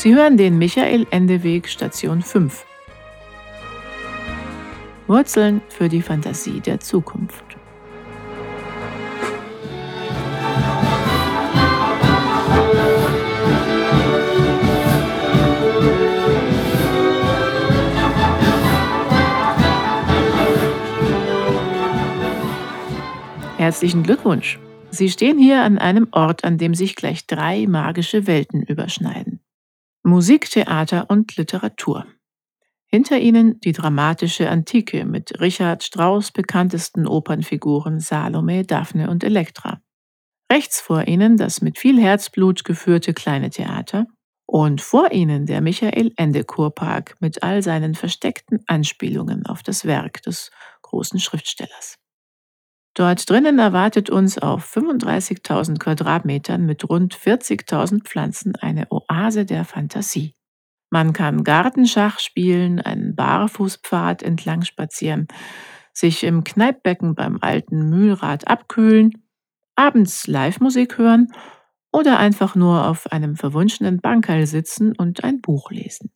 Sie hören den Michael-Ende-Weg Station 5. Wurzeln für die Fantasie der Zukunft. Herzlichen Glückwunsch! Sie stehen hier an einem Ort, an dem sich gleich 3 magische Welten überschneiden. Musik, Theater und Literatur. Hinter Ihnen die dramatische Antike mit Richard Strauss' bekanntesten Opernfiguren Salome, Daphne und Elektra. Rechts vor Ihnen das mit viel Herzblut geführte kleine Theater und vor Ihnen der Michael-Ende-Kurpark mit all seinen versteckten Anspielungen auf das Werk des großen Schriftstellers. Dort drinnen erwartet uns auf 35.000 Quadratmetern mit rund 40.000 Pflanzen eine Oase der Fantasie. Man kann Gartenschach spielen, einen Barfußpfad entlang spazieren, sich im Kneippbecken beim alten Mühlrad abkühlen, abends Live-Musik hören oder einfach nur auf einem verwunschenen Bankerl sitzen und ein Buch lesen.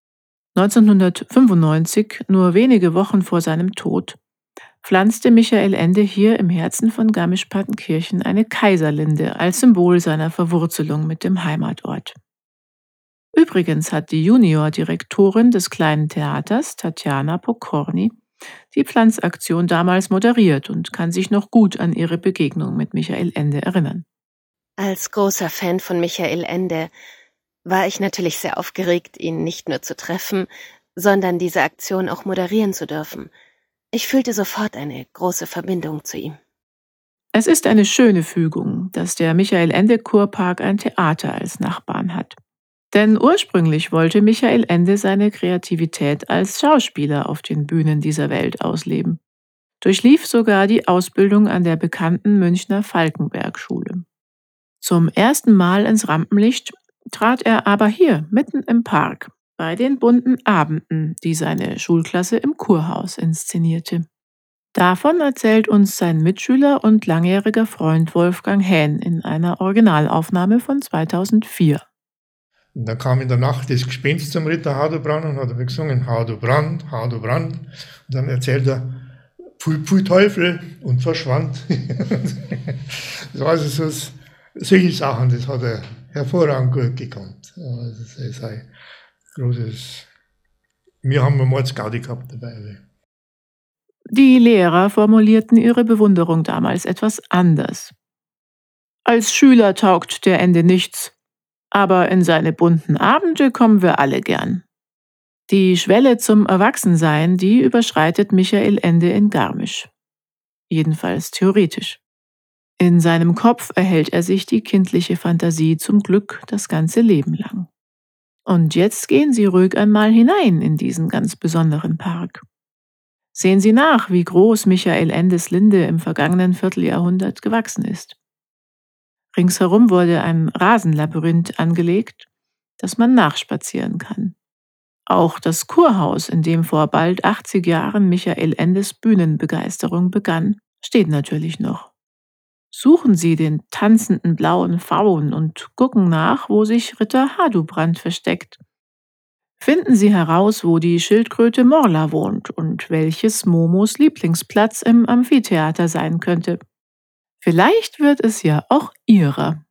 1995, nur wenige Wochen vor seinem Tod, pflanzte Michael Ende hier im Herzen von Garmisch-Partenkirchen eine Kaiserlinde als Symbol seiner Verwurzelung mit dem Heimatort. Übrigens hat die Juniordirektorin des kleinen Theaters, Tatjana Pokorny, die Pflanzaktion damals moderiert und kann sich noch gut an ihre Begegnung mit Michael Ende erinnern. Als großer Fan von Michael Ende war ich natürlich sehr aufgeregt, ihn nicht nur zu treffen, sondern diese Aktion auch moderieren zu dürfen. Ich fühlte sofort eine große Verbindung zu ihm. Es ist eine schöne Fügung, dass der Michael-Ende-Kurpark ein Theater als Nachbarn hat. Denn ursprünglich wollte Michael Ende seine Kreativität als Schauspieler auf den Bühnen dieser Welt ausleben. Durchlief sogar die Ausbildung an der bekannten Münchner Falkenberg-Schule. Zum ersten Mal ins Rampenlicht trat er aber hier, mitten im Park, bei den bunten Abenden, die seine Schulklasse im Kurhaus inszenierte. Davon erzählt uns sein Mitschüler und langjähriger Freund Wolfgang Hähn in einer Originalaufnahme von 2004. Und dann kam in der Nacht das Gespenst zum Ritter Hardobrand und hat gesungen, Hardobrand, Hardobrand. Und dann erzählt er, Pfui, Pfui Teufel, und verschwand. Das war also solche Sachen, das hat er hervorragend gut gekannt. Das ist ein großes, wir haben mal Gaudi gehabt dabei. Die Lehrer formulierten ihre Bewunderung damals etwas anders. Als Schüler taugt der Ende nichts, aber in seine bunten Abende kommen wir alle gern. Die Schwelle zum Erwachsensein, die überschreitet Michael Ende in Garmisch. Jedenfalls theoretisch. In seinem Kopf erhält er sich die kindliche Fantasie zum Glück das ganze Leben lang. Und jetzt gehen Sie ruhig einmal hinein in diesen ganz besonderen Park. Sehen Sie nach, wie groß Michael Endes Linde im vergangenen Vierteljahrhundert gewachsen ist. Ringsherum wurde ein Rasenlabyrinth angelegt, das man nachspazieren kann. Auch das Kurhaus, in dem vor bald 80 Jahren Michael Endes Bühnenbegeisterung begann, steht natürlich noch. Suchen Sie den tanzenden blauen Pfauen und gucken nach, wo sich Ritter Hardobrand versteckt. Finden Sie heraus, wo die Schildkröte Morla wohnt und welches Momos Lieblingsplatz im Amphitheater sein könnte. Vielleicht wird es ja auch Ihrer.